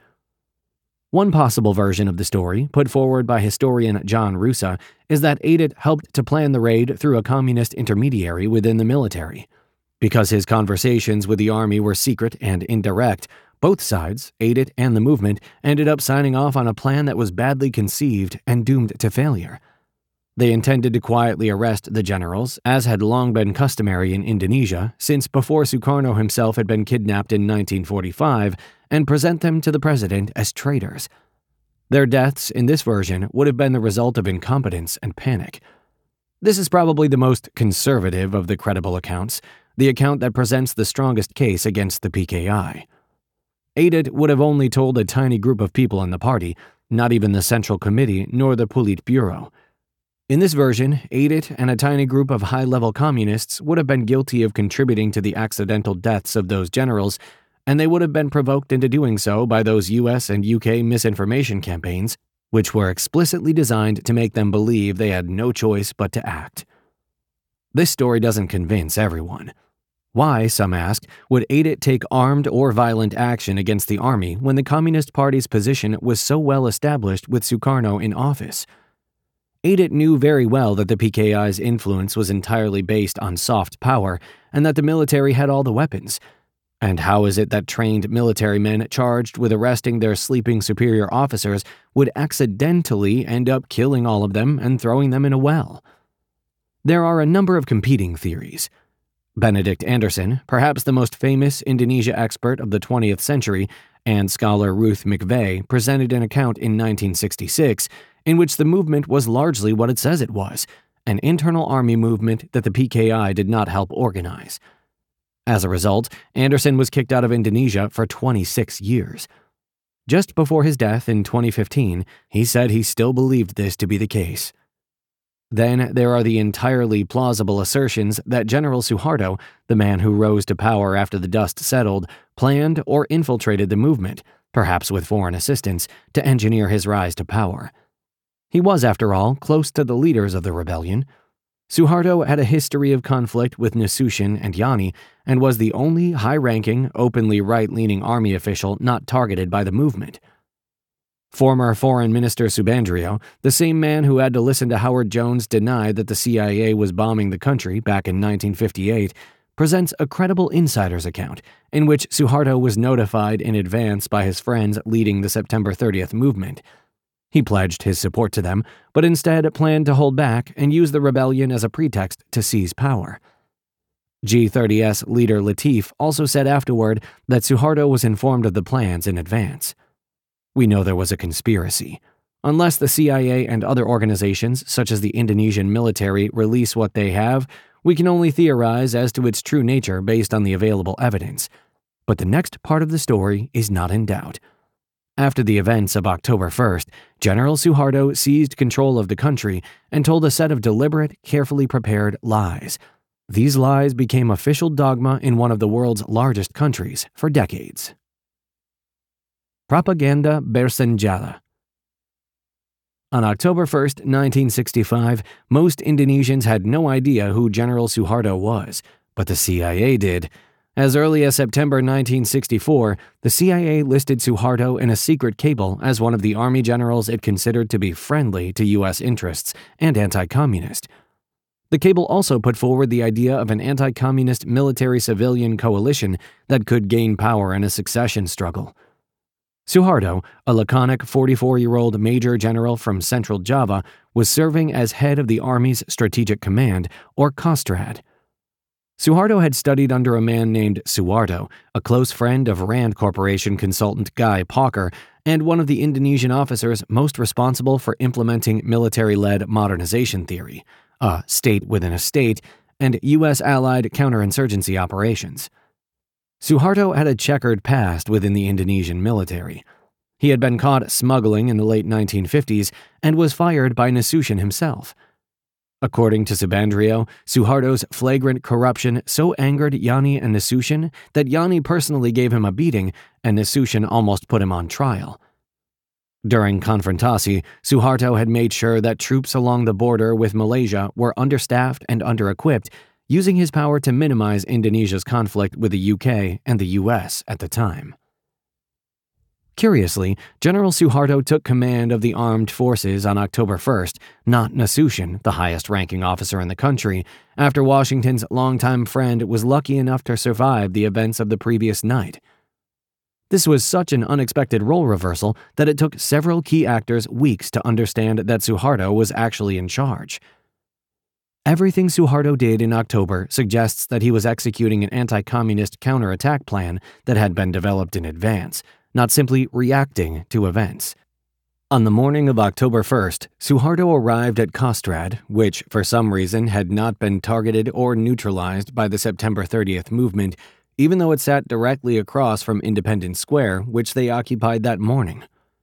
One possible version of the story, put forward by historian John Rusa, is that Adit helped to plan the raid through a communist intermediary within the military. Because his conversations with the army were secret and indirect, both sides, Adit and the movement, ended up signing off on a plan that was badly conceived and doomed to failure. They intended to quietly arrest the generals, as had long been customary in Indonesia since before Sukarno himself had been kidnapped in 1945, and present them to the president as traitors. Their deaths, in this version, would have been the result of incompetence and panic. This is probably the most conservative of the credible accounts, the account that presents the strongest case against the PKI. Adit would have only told a tiny group of people in the party, not even the Central Committee nor the Politburo. In this version, Adit and a tiny group of high-level communists would have been guilty of contributing to the accidental deaths of those generals, and they would have been provoked into doing so by those US and UK misinformation campaigns, which were explicitly designed to make them believe they had no choice but to act. This story doesn't convince everyone. Why, some ask, would Adit take armed or violent action against the army when the Communist Party's position was so well established with Sukarno in office? Adit knew very well that the PKI's influence was entirely based on soft power and that the military had all the weapons. And how is it that trained military men charged with arresting their sleeping superior officers would accidentally end up killing all of them and throwing them in a well? There are a number of competing theories. Benedict Anderson, perhaps the most famous Indonesia expert of the 20th century, and scholar Ruth McVeigh presented an account in 1966 in which the movement was largely what it says it was, an internal army movement that the PKI did not help organize. As a result, Anderson was kicked out of Indonesia for 26 years. Just before his death in 2015, he said he still believed this to be the case. Then there are the entirely plausible assertions that General Suharto, the man who rose to power after the dust settled, planned or infiltrated the movement, perhaps with foreign assistance, to engineer his rise to power. He was, after all, close to the leaders of the rebellion. Suharto had a history of conflict with Nasution and Yani and was the only high-ranking, openly right-leaning army official not targeted by the movement. Former Foreign Minister Subandrio, the same man who had to listen to Howard Jones deny that the CIA was bombing the country back in 1958, presents a credible insider's account in which Suharto was notified in advance by his friends leading the September 30th movement. He pledged his support to them, but instead planned to hold back and use the rebellion as a pretext to seize power. G30S leader Latif also said afterward that Suharto was informed of the plans in advance. We know there was a conspiracy. Unless the CIA and other organizations, such as the Indonesian military, release what they have, we can only theorize as to its true nature based on the available evidence. But the next part of the story is not in doubt. After the events of October 1st, General Suharto seized control of the country and told a set of deliberate, carefully prepared lies. These lies became official dogma in one of the world's largest countries for decades. Propaganda Bersenjata. On October 1st, 1965, most Indonesians had no idea who General Suharto was, but the CIA did. As early as September 1964, the CIA listed Suharto in a secret cable as one of the army generals it considered to be friendly to U.S. interests and anti-communist. The cable also put forward the idea of an anti-communist military-civilian coalition that could gain power in a succession struggle. Suharto, a laconic 44-year-old major general from Central Java, was serving as head of the Army's Strategic Command, or Kostrad. Suharto had studied under a man named Suwarto, a close friend of Rand Corporation consultant Guy Pawker, and one of the Indonesian officers most responsible for implementing military-led modernization theory, a state within a state, and U.S.-allied counterinsurgency operations. Suharto had a checkered past within the Indonesian military. He had been caught smuggling in the late 1950s and was fired by Nasution himself. According to Subandrio, Suharto's flagrant corruption so angered Yani and Nasution that Yani personally gave him a beating and Nasution almost put him on trial. During Konfrontasi, Suharto had made sure that troops along the border with Malaysia were understaffed and under-equipped, using his power to minimize Indonesia's conflict with the UK and the US at the time. Curiously, General Suharto took command of the armed forces on October 1st, not Nasution, the highest-ranking officer in the country, after Washington's longtime friend was lucky enough to survive the events of the previous night. This was such an unexpected role reversal that it took several key actors weeks to understand that Suharto was actually in charge. Everything Suharto did in October suggests that he was executing an anti-communist counterattack plan that had been developed in advance, not simply reacting to events. On the morning of October 1st, Suharto arrived at Kostrad, which for some reason had not been targeted or neutralized by the September 30th movement, even though it sat directly across from Independence Square, which they occupied that morning.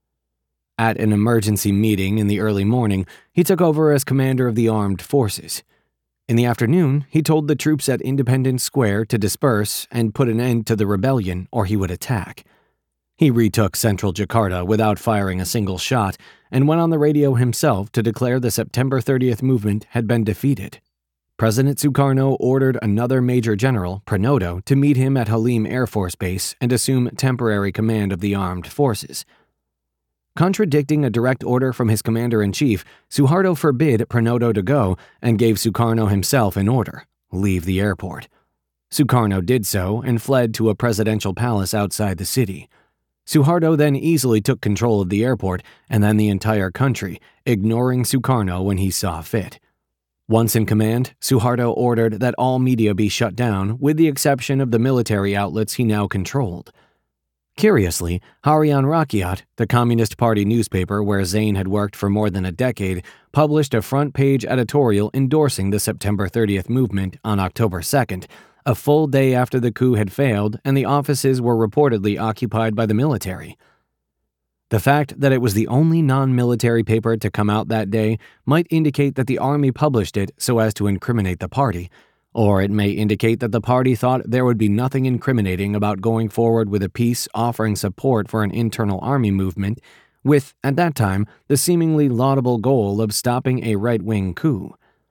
At an emergency meeting in the early morning, he took over as commander of the armed forces. In the afternoon, he told the troops at Independence Square to disperse and put an end to the rebellion or he would attack. He retook central Jakarta without firing a single shot and went on the radio himself to declare the September 30th movement had been defeated. President Sukarno ordered another Major General, Pranoto, to meet him at Halim Air Force Base and assume temporary command of the armed forces. Contradicting a direct order from his commander-in-chief, Suharto forbid Pranoto to go and gave Sukarno himself an order: leave the airport. Sukarno did so and fled to a presidential palace outside the city. Suharto then easily took control of the airport and then the entire country, ignoring Sukarno when he saw fit. Once in command, Suharto ordered that all media be shut down, with the exception of the military outlets he now controlled. Curiously, Harian Rakyat, the Communist Party newspaper where Zain had worked for more than a decade, published a front-page editorial endorsing the September 30th movement on October 2nd, a full day after the coup had failed and the offices were reportedly occupied by the military. The fact that it was the only non-military paper to come out that day might indicate that the army published it so as to incriminate the party, or it may indicate that the party thought there would be nothing incriminating about going forward with a piece offering support for an internal army movement with, at that time, the seemingly laudable goal of stopping a right-wing coup.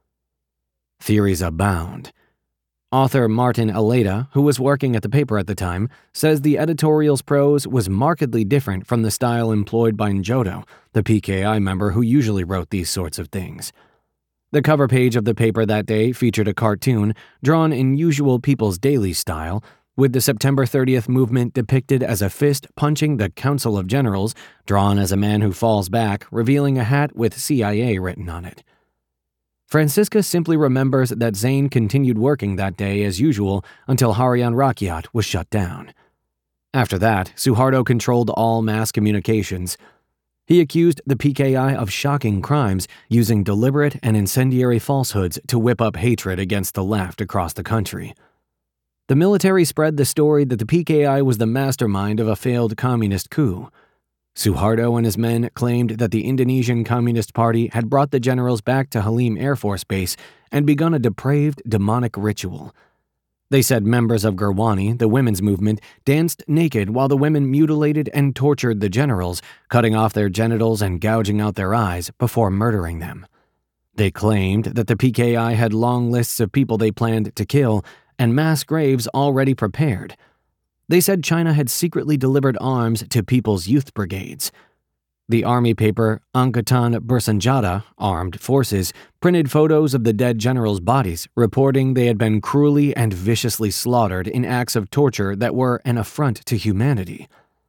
Theories abound. Author Martin Aleda, who was working at the paper at the time, says the editorial's prose was markedly different from the style employed by Njodo, the PKI member who usually wrote these sorts of things. The cover page of the paper that day featured a cartoon drawn in usual People's Daily style, with the September 30th movement depicted as a fist punching the Council of Generals, drawn as a man who falls back, revealing a hat with CIA written on it. Francisca simply remembers that Zain continued working that day as usual until Harian Rakyat was shut down. After that, Suharto controlled all mass communications. He accused the PKI of shocking crimes, using deliberate and incendiary falsehoods to whip up hatred against the left across the country. The military spread the story that the PKI was the mastermind of a failed communist coup. Suharto and his men claimed that the Indonesian Communist Party had brought the generals back to Halim Air Force Base and begun a depraved, demonic ritual. They said members of Gurwani, the women's movement, danced naked while the women mutilated and tortured the generals, cutting off their genitals and gouging out their eyes before murdering them. They claimed that the PKI had long lists of people they planned to kill and mass graves already prepared. They said China had secretly delivered arms to People's Youth Brigades. The army paper Angkatan Bersenjata, Armed Forces, printed photos of the dead generals' bodies, reporting they had been cruelly and viciously slaughtered in acts of torture that were an affront to humanity.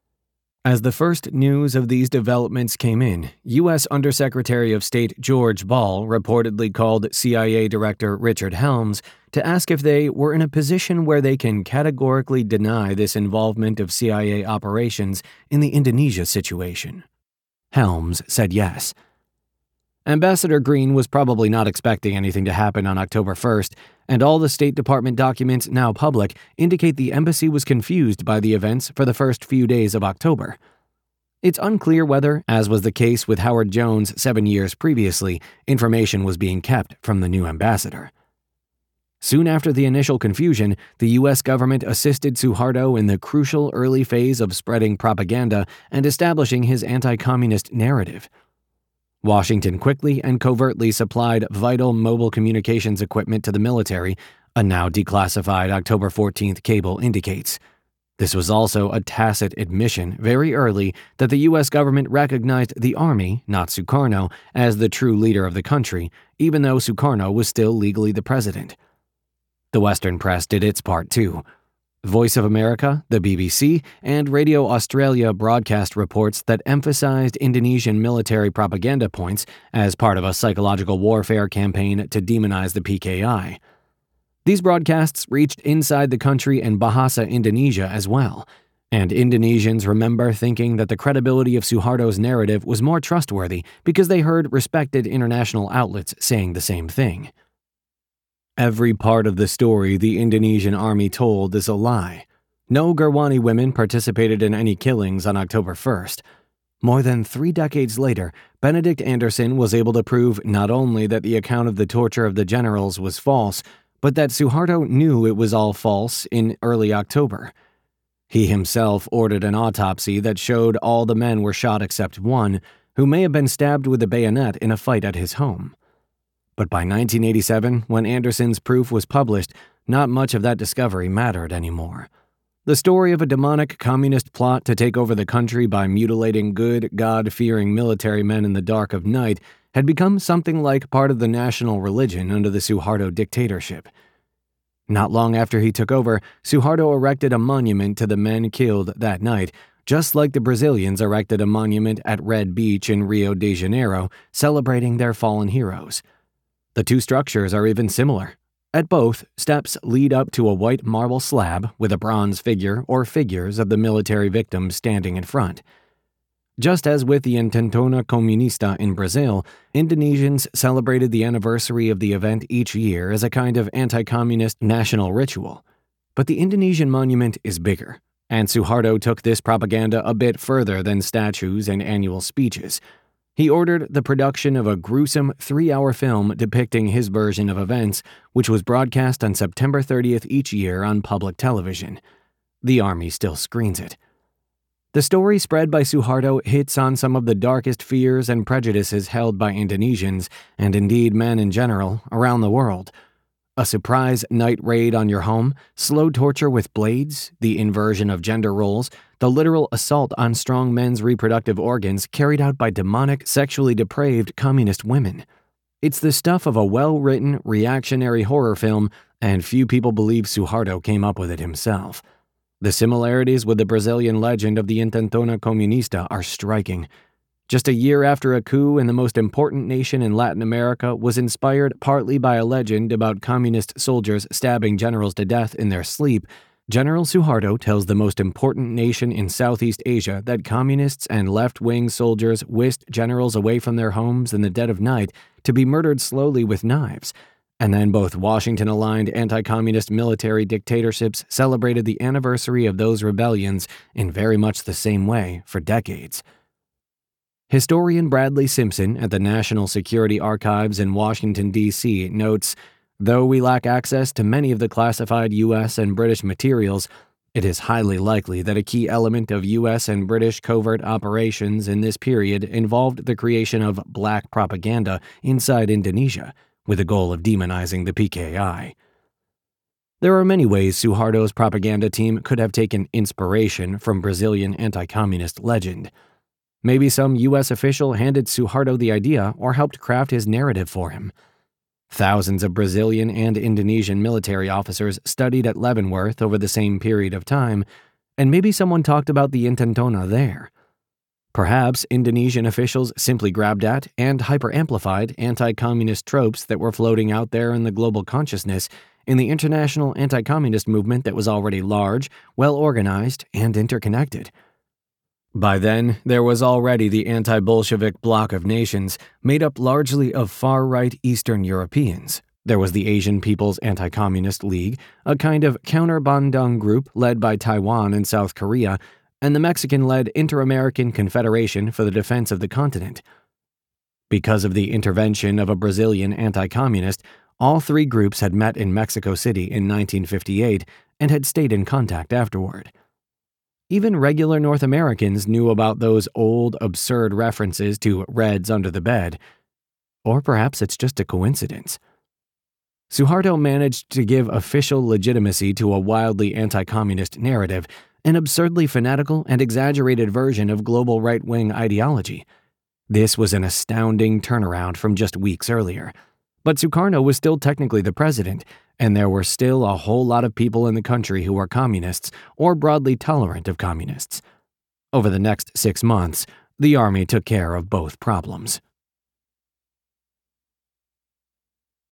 As the first news of these developments came in, U.S. Undersecretary of State George Ball reportedly called CIA Director Richard Helms to ask if they were in a position where they can categorically deny this involvement of CIA operations in the Indonesia situation. Helms said yes. Ambassador Green was probably not expecting anything to happen on October 1st, and all the State Department documents now public indicate the embassy was confused by the events for the first few days of October. It's unclear whether, as was the case with Howard Jones 7 years previously, information was being kept from the new ambassador. Soon after the initial confusion, the U.S. government assisted Suharto in the crucial early phase of spreading propaganda and establishing his anti-communist narrative. Washington quickly and covertly supplied vital mobile communications equipment to the military, a now declassified October 14th cable indicates. This was also a tacit admission very early that the U.S. government recognized the Army, not Sukarno, as the true leader of the country, even though Sukarno was still legally the president. The Western press did its part too. Voice of America, the BBC, and Radio Australia broadcast reports that emphasized Indonesian military propaganda points as part of a psychological warfare campaign to demonize the PKI. These broadcasts reached inside the country and Bahasa Indonesia as well, and Indonesians remember thinking that the credibility of Suharto's narrative was more trustworthy because they heard respected international outlets saying the same thing. Every part of the story the Indonesian army told is a lie. No Gurwani women participated in any killings on October 1st. More than 3 decades later, Benedict Anderson was able to prove not only that the account of the torture of the generals was false, but that Suharto knew it was all false in early October. He himself ordered an autopsy that showed all the men were shot except one, who may have been stabbed with a bayonet in a fight at his home. But by 1987, when Anderson's proof was published, not much of that discovery mattered anymore. The story of a demonic communist plot to take over the country by mutilating good, God-fearing military men in the dark of night had become something like part of the national religion under the Suharto dictatorship. Not long after he took over, Suharto erected a monument to the men killed that night, just like the Brazilians erected a monument at Red Beach in Rio de Janeiro, celebrating their fallen heroes. The two structures are even similar. At both, steps lead up to a white marble slab with a bronze figure or figures of the military victims standing in front. Just as with the Intentona Comunista in Brazil, Indonesians celebrated the anniversary of the event each year as a kind of anti-communist national ritual. But the Indonesian monument is bigger, and Suharto took this propaganda a bit further than statues and annual speeches. He ordered the production of a gruesome 3-hour film depicting his version of events, which was broadcast on September 30th each year on public television. The army still screens it. The story spread by Suharto hits on some of the darkest fears and prejudices held by Indonesians, and indeed men in general, around the world. A surprise night raid on your home, slow torture with blades, the inversion of gender roles, the literal assault on strong men's reproductive organs carried out by demonic, sexually depraved communist women. It's the stuff of a well-written, reactionary horror film, and few people believe Suharto came up with it himself. The similarities with the Brazilian legend of the Intentona Comunista are striking. Just a year after a coup in the most important nation in Latin America was inspired partly by a legend about communist soldiers stabbing generals to death in their sleep, General Suharto tells the most important nation in Southeast Asia that communists and left-wing soldiers whisked generals away from their homes in the dead of night to be murdered slowly with knives, And then both Washington-aligned anti-communist military dictatorships celebrated the anniversary of those rebellions in very much the same way for decades. Historian Bradley Simpson at the National Security Archives in Washington, D.C. notes, "Though we lack access to many of the classified U.S. and British materials, it is highly likely that a key element of U.S. and British covert operations in this period involved the creation of black propaganda inside Indonesia, with the goal of demonizing the PKI." There are many ways Suharto's propaganda team could have taken inspiration from Brazilian anti-communist legend. Maybe some U.S. official handed Suharto the idea or helped craft his narrative for him. Thousands of Brazilian and Indonesian military officers studied at Leavenworth over the same period of time, and maybe someone talked about the Intentona there. Perhaps Indonesian officials simply grabbed at and hyper-amplified anti-communist tropes that were floating out there in the global consciousness in the international anti-communist movement that was already large, well-organized, and interconnected. By then, there was already the anti-Bolshevik bloc of nations made up largely of far-right Eastern Europeans. There was the Asian People's Anti-Communist League, a kind of counter-Bandung group led by Taiwan and South Korea, and the Mexican-led Inter-American Confederation for the Defense of the Continent. Because of the intervention of a Brazilian anti-communist, all three groups had met in Mexico City in 1958 and had stayed in contact afterward. Even regular North Americans knew about those old, absurd references to Reds under the bed. Or perhaps it's just a coincidence. Suharto managed to give official legitimacy to a wildly anti-communist narrative, an absurdly fanatical and exaggerated version of global right-wing ideology. This was an astounding turnaround from just weeks earlier. But Sukarno was still technically the president, and there were still a whole lot of people in the country who were communists or broadly tolerant of communists. Over the next 6 months, the army took care of both problems.